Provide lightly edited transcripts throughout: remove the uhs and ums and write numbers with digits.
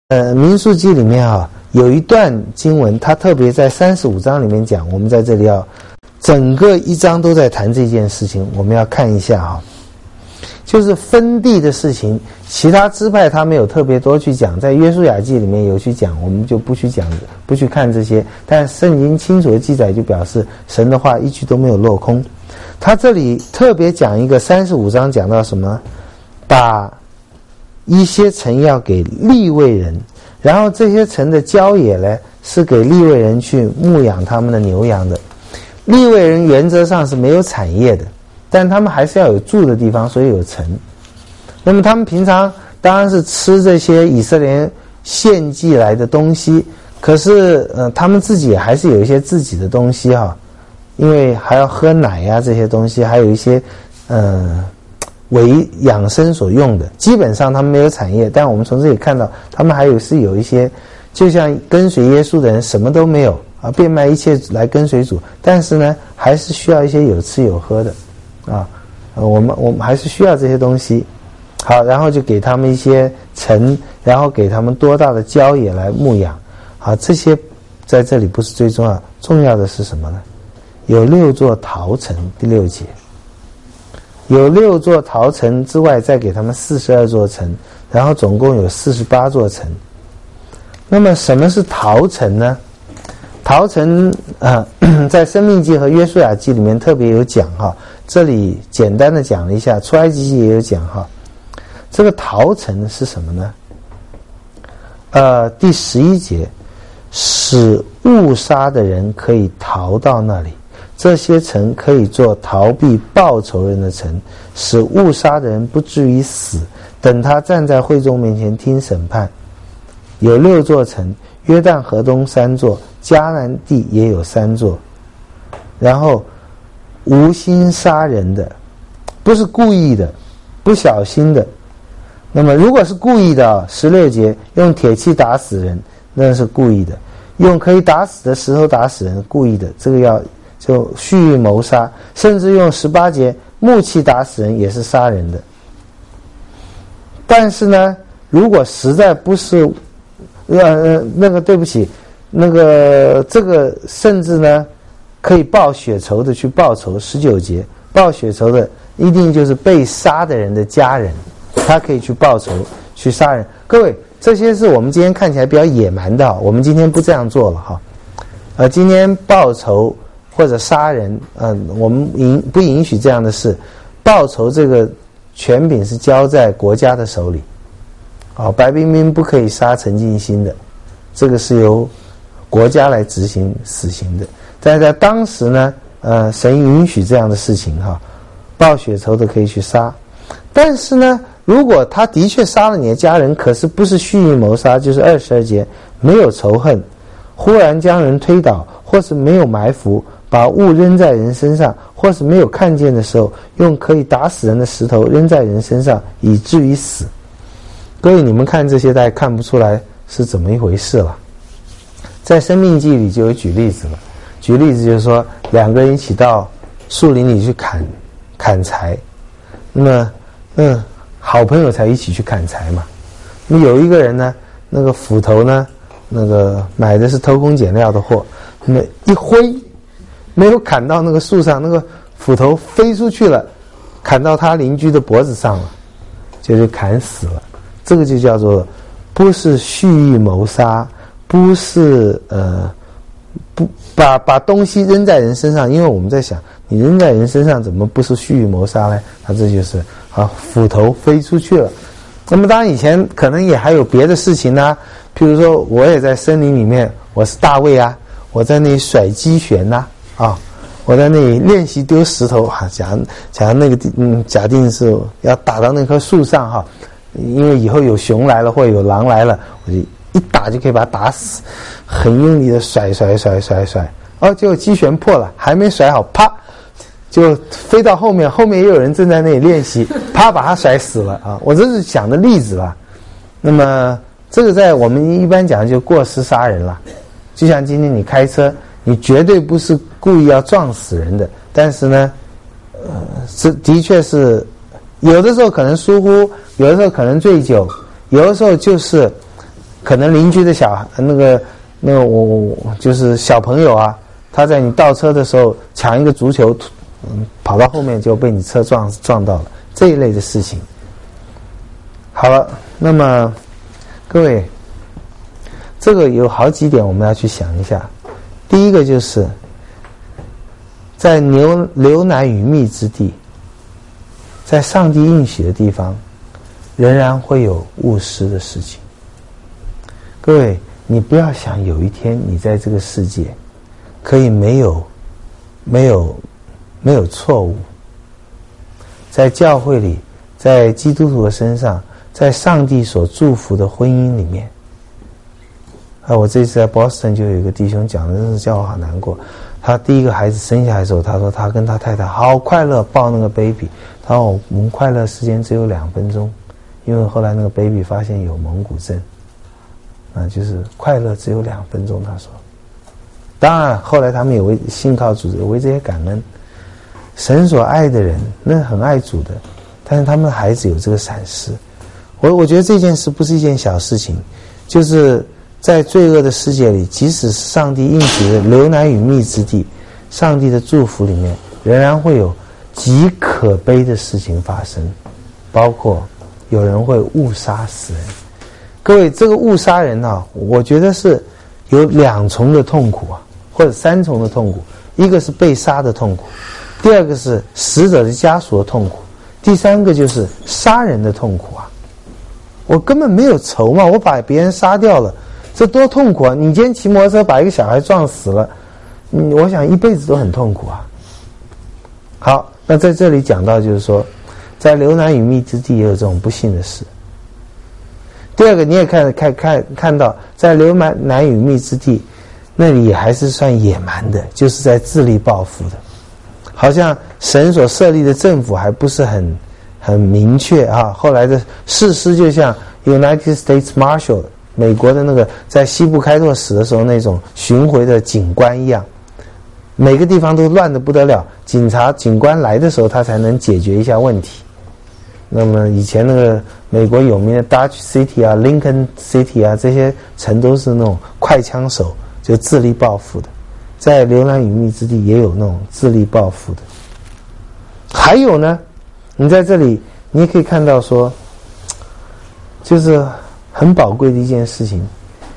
民数记里面有一段经文，它特别在35章里面讲，我们在这里整个一章都在谈这件事情，我们要看一下就是分地的事情，其他支派他没有特别多去讲，在约书亚记里面有去讲，我们就不去讲，不去看这些。但圣经清楚的记载就表示神的话一句都没有落空。他这里特别讲一个35章讲到什么，把一些城要给利未人，然后这些城的郊野呢是给利未人去牧养他们的牛羊的。利未人原则上是没有产业的，但他们还是要有住的地方，所以有城。那么他们平常当然是吃这些以色列人献祭来的东西，可是他们自己还是有一些自己的东西因为还要喝奶呀这些东西，还有一些为养生所用的。基本上他们没有产业，但我们从这里看到他们还是有一些，就像跟随耶稣的人什么都没有变卖一切来跟随主，但是呢还是需要一些有吃有喝的我们还是需要这些东西。好，然后就给他们一些城，然后给他们多大的郊野来牧养。好，这些在这里不是最重要，重要的是什么呢？有6座陶城，第6节有6座陶城之外，再给他们42座城，然后总共有48座城。那么什么是陶城呢？陶城在申命记和约书亚记里面特别有讲这里简单的讲了一下，出埃及记也有讲这个陶城是什么呢？第11节，使误杀的人可以逃到那里，这些城可以做逃避报仇人的城，使误杀的人不至于死，等他站在会众面前听审判。有6座城，约旦河东3座，迦南地也有3座。然后无心杀人的，不是故意的，不小心的。那么如果是故意的16节，用铁器打死人，那是故意的；用可以打死的石头打死人，故意的，这个就蓄意谋杀。甚至用18节木器打死人也是杀人的。但是呢，如果实在不是对不起，这个甚至呢可以报血仇的去报仇。19节报血仇的一定就是被杀的人的家人，他可以去报仇去杀人。各位，这些是我们今天看起来比较野蛮的我们今天不这样做了今天报仇或者杀人我们不允许这样的事。报仇这个权柄是交在国家的手里白冰冰不可以杀陈进兴的，这个是由国家来执行死刑的。但是在当时呢神允许这样的事情报血仇的可以去杀。但是呢，如果他的确杀了你的家人，可是不是蓄意谋杀，就是22节没有仇恨，忽然将人推倒，或是没有埋伏，把物扔在人身上，或是没有看见的时候，用可以打死人的石头扔在人身上，以至于死。各位，你们看这些大家看不出来是怎么一回事了。在申命记里就有举例子了，举例子就是说2个人一起到树林里去砍柴，那么好朋友才一起去砍柴嘛。那么有一个人呢，那个斧头呢，买的是偷工减料的货，那么一挥没有砍到那个树上，那个斧头飞出去了，砍到他邻居的脖子上了，就砍死了。这个就叫做不是蓄意谋杀，不是不把东西扔在人身上。因为我们在想，你扔在人身上怎么不是蓄意谋杀呢？这就是斧头飞出去了。那么当然以前可能也还有别的事情譬如说我也在森林里面，我是大卫我在那里甩鸡旋我在那里练习丢石头假那个假定是要打到那棵树上因为以后有熊来了或者有狼来了，我就一打就可以把它打死，很用力的甩，结果机旋破了，还没甩好，啪就飞到后面也有人正在那里练习，啪把它甩死了我这是讲的例子了。那么这个在我们一般讲就过失杀人了。就像今天你开车，你绝对不是故意要撞死人的，但是呢这的确是有的时候可能疏忽，有的时候可能醉酒，有的时候就是可能邻居的我就是小朋友啊，他在你倒车的时候抢一个足球，跑到后面就被你车撞到了，这一类的事情。好了，那么各位，这个有好几点我们要去想一下。第一个就是在流奶与蜜之地，在上帝应许的地方，仍然会有误失的事情。各位，你不要想有一天你在这个世界可以没有错误。在教会里，在基督徒的身上，在上帝所祝福的婚姻里面，我这次在 Boston 就有一个弟兄讲的，真是叫我好难过。他第一个孩子生下来的时候，他说他跟他太太好快乐，抱那个 baby。他说我们快乐时间只有2分钟，因为后来那个 baby 发现有蒙古症，就是快乐只有2分钟。他说，当然后来他们也信靠主，也为这些感恩。神所爱的人，那很爱主的，但是他们的孩子有这个闪失。我觉得这件事不是一件小事情，就是在罪恶的世界里，即使是上帝应许的流奶与蜜之地，上帝的祝福里面，仍然会有极可悲的事情发生，包括有人会误杀死人。各位，这个误杀人啊，我觉得是有2重的痛苦啊，或者3重的痛苦。一个是被杀的痛苦，第二个是死者的家属的痛苦，第三个就是杀人的痛苦啊。我根本没有仇嘛，我把别人杀掉了，这多痛苦啊！你今天骑摩托车把一个小孩撞死了，我想一辈子都很痛苦啊。好，那在这里讲到就是说，在流奶与蜜之地也有这种不幸的事。第二个，你也看到，在流奶与蜜之地，那里也还是算野蛮的，就是在自力报复的，好像神所设立的政府还不是很明确啊。后来的士师就像 United States Marshal 美国的那个在西部开拓史的时候那种巡回的警官一样，每个地方都乱得不得了，警官来的时候他才能解决一下问题。那么以前那个美国有名的 Dodge City 啊 Lincoln City 啊，这些城都是那种快枪手，就自力报复的。在流奶与蜜之地也有那种自力报复的。还有呢，你在这里你也可以看到说，就是很宝贵的一件事情。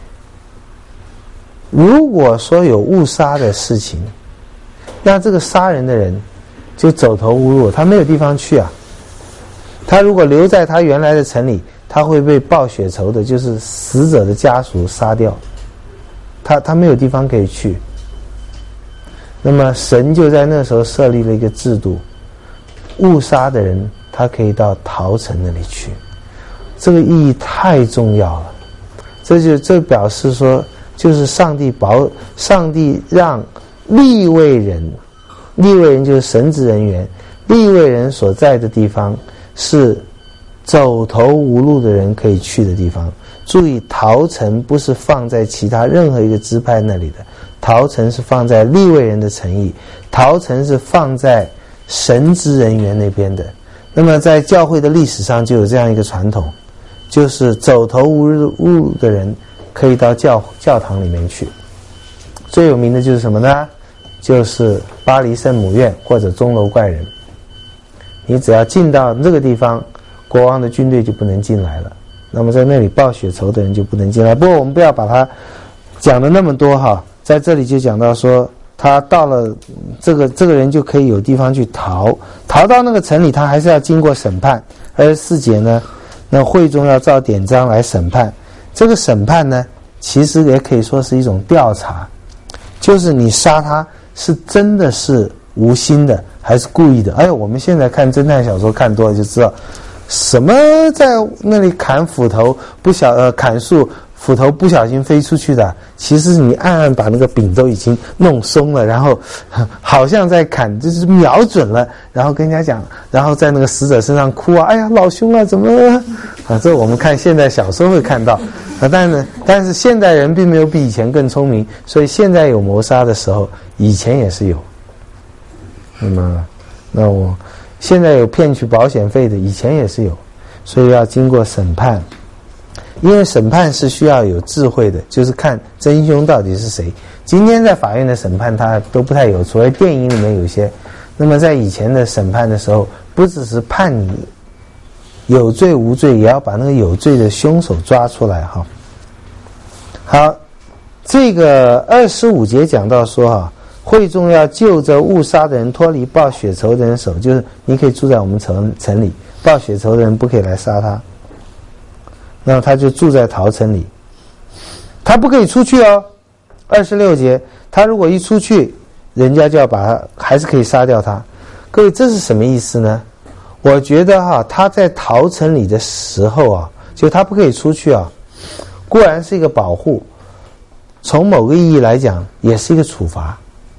如果说有误杀的事情，那这个杀人的人就走投无路，他没有地方去啊。他如果留在他原来的城里，他会被报血仇的，就是死者的家属杀掉。他没有地方可以去。那么神就在那时候设立了一个制度，误杀的人他可以到逃城那里去。这个意义太重要了。这表示说，就是上帝让利未人就是神职人员，利未人所在的地方是走投无路的人可以去的地方。注意，逃城不是放在其他任何一个支派那里的，逃城是放在利未人的城邑，逃城是放在神职人员那边的。那么在教会的历史上就有这样一个传统，就是走投无路的人可以到教堂里面去。最有名的就是什么呢？就是巴黎圣母院或者钟楼怪人。你只要进到这个地方，国王的军队就不能进来了，那么在那里报血仇的人就不能进来。不过我们不要把它讲的那么多哈，在这里就讲到说，他到了这个人就可以有地方去逃到那个城里，他还是要经过审判。24节呢，那会中要照典章来审判。这个审判呢，其实也可以说是一种调查，就是你杀他是真的是无心的还是故意的。我们现在看侦探小说看多了就知道，什么在那里砍斧头砍树，斧头不小心飞出去的，其实你暗暗把那个柄都已经弄松了，然后好像在砍，就是瞄准了，然后跟人家讲，然后在那个死者身上哭啊，哎呀老兄啊，怎么这我们看现在小说会看到但是现代人并没有比以前更聪明，所以现在有谋杀的时候，以前也是有。那我现在有骗取保险费的，以前也是有，所以要经过审判。 因为审判是需要有智慧的，就是看真凶到底是谁。今天在法院的审判它都不太有，除了电影里面有些。那么在以前的审判的时候，不只是判你有罪无罪，也要把那个有罪的凶手抓出来哈。好，这个25节讲到说哈，会众要救着误杀的人脱离报血仇的人手，就是你可以住在我们城里，报血仇的人不可以来杀他。那么他就住在逃城里，他不可以出去哦。26节，他如果一出去，人家就要把他，还是可以杀掉他。各位，这是什么意思呢？我觉得哈，他在逃城里的时候啊，就他不可以出去啊，固然是一个保护，从某个意义来讲，也是一个处罚。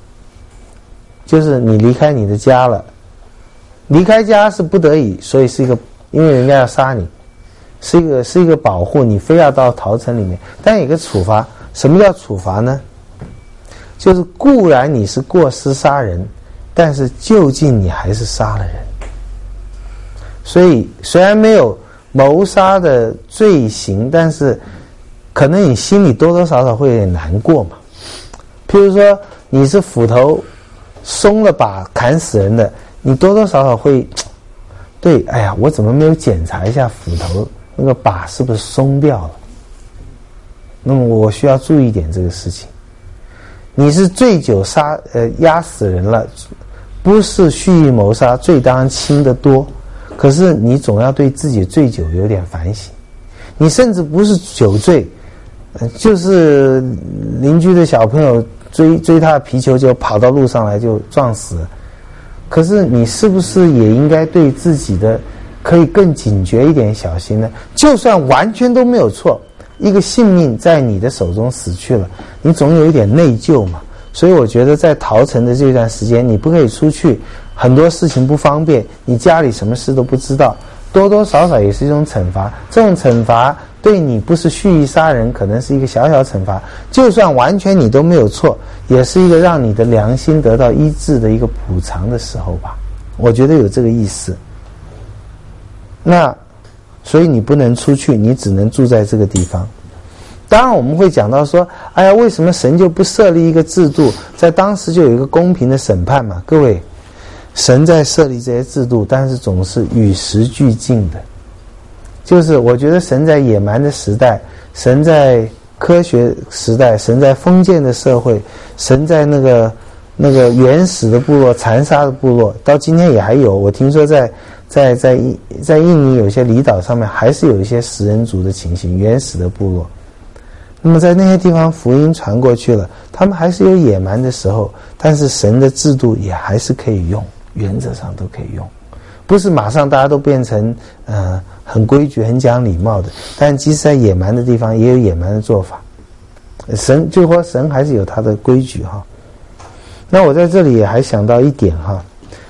就是你离开你的家了，离开家是不得已，所以是一个，因为人家要杀你，是一个保护，你非要到逃城里面，但有一个处罚。什么叫处罚呢？就是固然你是过失杀人，但是究竟你还是杀了人。所以虽然没有谋杀的罪行，但是可能你心里多多少少会有点难过嘛。譬如说你是斧头松了把砍死人的，你多多少少会对，哎呀，我怎么没有检查一下斧头那个把是不是松掉了？那么我需要注意一点这个事情。你是醉酒压死人了，不是蓄意谋杀，罪当然轻得多。可是你总要对自己醉酒有点反省。你甚至不是酒醉，就是邻居的小朋友追他的皮球就跑到路上来就撞死了。可是你是不是也应该对自己的可以更警觉一点小心呢？就算完全都没有错，一个性命在你的手中死去了，你总有一点内疚嘛。所以我觉得在逃城的这段时间，你不可以出去，很多事情不方便，你家里什么事都不知道，多多少少也是一种惩罚。这种惩罚对你不是蓄意杀人，可能是一个小小惩罚，就算完全你都没有错，也是一个让你的良心得到医治的一个补偿的时候吧。我觉得有这个意思。那所以你不能出去，你只能住在这个地方。当然我们会讲到说，哎呀，为什么神就不设立一个制度，在当时就有一个公平的审判嘛？各位，神在设立这些制度，但是总是与时俱进的。就是我觉得神在野蛮的时代，神在科学时代，神在封建的社会，神在那个原始的部落、残杀的部落，到今天也还有。我听说在印尼有些离岛上面还是有一些食人族的情形，原始的部落。那么在那些地方福音传过去了，他们还是有野蛮的时候，但是神的制度也还是可以用，原则上都可以用，不是马上大家都变成很规矩很讲礼貌的，但即使在野蛮的地方也有野蛮的做法。神就说神还是有他的规矩哈。那我在这里也还想到一点哈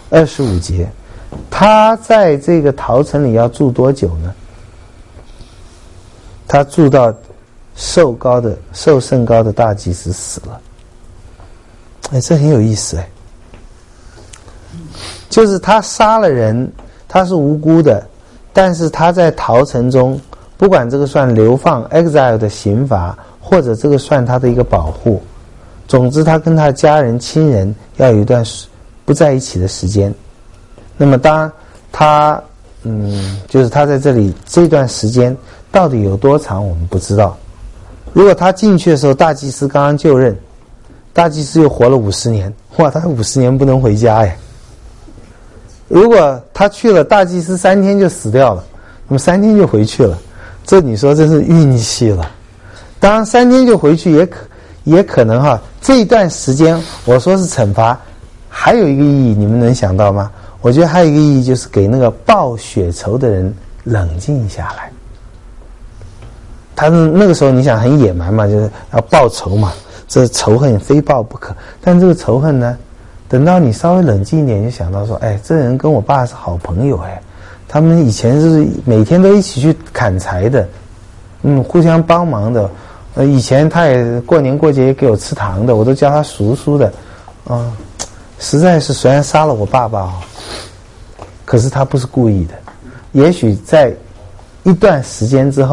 ，25节他在这个逃城里要住多久呢？他住到寿甚高的大祭司死了。哎，这很有意思哎。就是他杀了人，他是无辜的，但是他在逃城中，不管这个算流放 exile 的刑罚，或者这个算他的一个保护，总之他跟他家人亲人要有一段不在一起的时间。那么当然他就是他在这里这段时间到底有多长我们不知道。如果他进去的时候大祭司刚刚就任，大祭司又活了50年，哇，他50年不能回家哎。如果他去了，大祭司3天就死掉了，那么3天就回去了，这你说真是运气了。当然3天就回去也可能哈，这一段时间我说是惩罚，还有一个意义你们能想到吗？我觉得还有一个意义，就是给那个报血仇的人冷静下来。他那个时候你想很野蛮嘛，就是要报仇嘛，这仇恨非报不可。但这个仇恨呢，等到你稍微冷静一点，就想到说，哎，这人跟我爸是好朋友哎，他们以前是每天都一起去砍柴的，互相帮忙的。以前他也过年过节也给我吃糖的，我都叫他叔叔的。实在是虽然杀了我爸爸可是他不是故意的。也许在一段时间之后，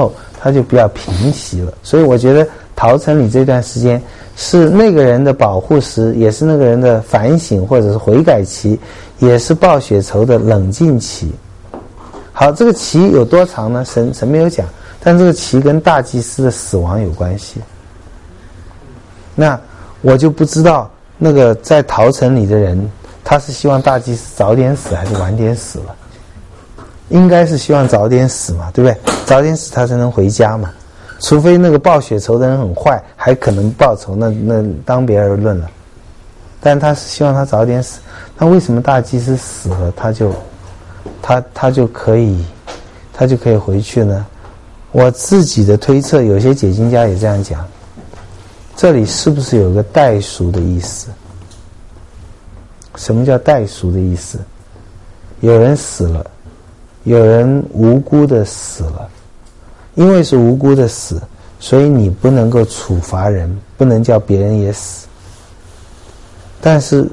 他就比较平息了。所以我觉得陶城里这段时间是那个人的保护时，也是那个人的反省或者是悔改期，也是报血仇的冷静期。好，这个期有多长呢？神没有讲，但这个期跟大祭司的死亡有关系。那我就不知道那个在陶城里的人，他是希望大祭司早点死还是晚点死了？应该是希望早点死嘛，对不对？早点死他才能回家嘛。除非那个报血仇的人很坏，还可能报仇，那当别而论了。但他是希望他早点死。那为什么大祭司死了，他就可以回去呢？我自己的推测，有些解经家也这样讲。这里是不是有个代赎的意思？什么叫代赎的意思？有人死了，有人无辜的死了，因为是无辜的死，所以你不能够处罚人，不能叫别人也死。但是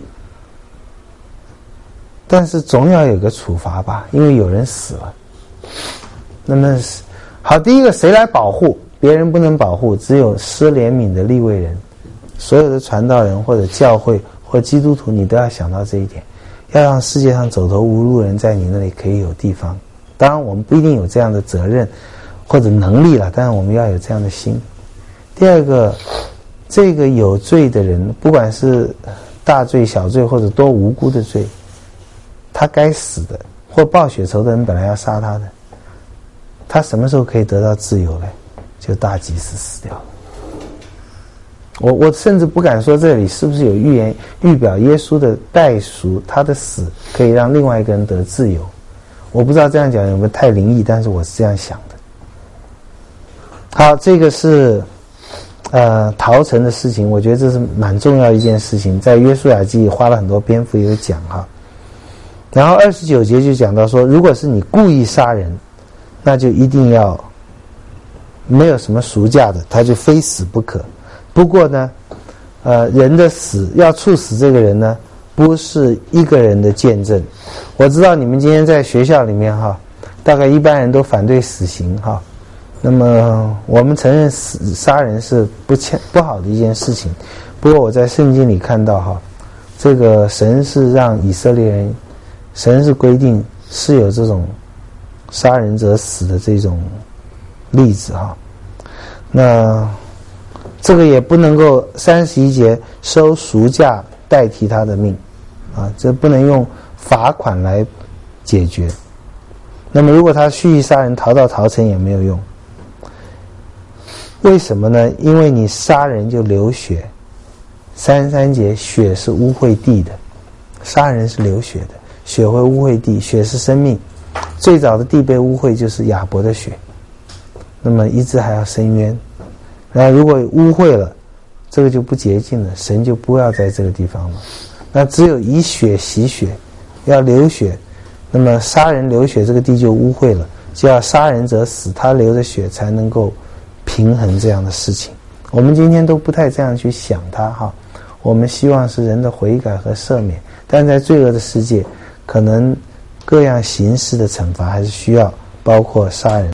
总要有个处罚吧，因为有人死了。那么好，第一个谁来保护？别人不能保护，只有施怜悯的利未人。所有的传道人或者教会或基督徒，你都要想到这一点，要让世界上走投无路人在你那里可以有地方。当然我们不一定有这样的责任或者能力了，但是我们要有这样的心。第二个，这个有罪的人，不管是大罪小罪或者多无辜的罪，他该死的，或报血仇的人本来要杀他的，他什么时候可以得到自由呢？就大祭司死掉了。我甚至不敢说这里是不是有预表耶稣的代赎，他的死可以让另外一个人得自由。我不知道这样讲有没有太灵异，但是我是这样想的。好，这个是陶城的事情，我觉得这是蛮重要一件事情，在约书亚记花了很多篇幅有讲哈。然后29节就讲到说，如果是你故意杀人，那就一定要没有什么赎价的，他就非死不可。不过呢人的死要处死这个人呢，不是一个人的见证。我知道你们今天在学校里面哈，大概一般人都反对死刑哈。那么我们承认杀人是不好的一件事情。不过我在圣经里看到哈，这个神是让以色列人，神是规定是有这种杀人者死的这种例子哈。那这个也不能够31节收赎价代替他的命啊，这不能用罚款来解决。那么如果他蓄意杀人逃到陶城也没有用。为什么呢？因为你杀人就流血。33节，血是污秽地的，杀人是流血的，血会污秽地，血是生命。最早的地被污秽就是亚伯的血，那么一直还要伸冤。然后如果污秽了，这个就不洁净了，神就不要在这个地方了。那只有以血洗血，要流血，那么杀人流血，这个地就污秽了，就要杀人者死，他流的血才能够平衡这样的事情。我们今天都不太这样去想它哈，我们希望是人的悔改和赦免，但在罪恶的世界，可能各样形式的惩罚还是需要，包括杀人。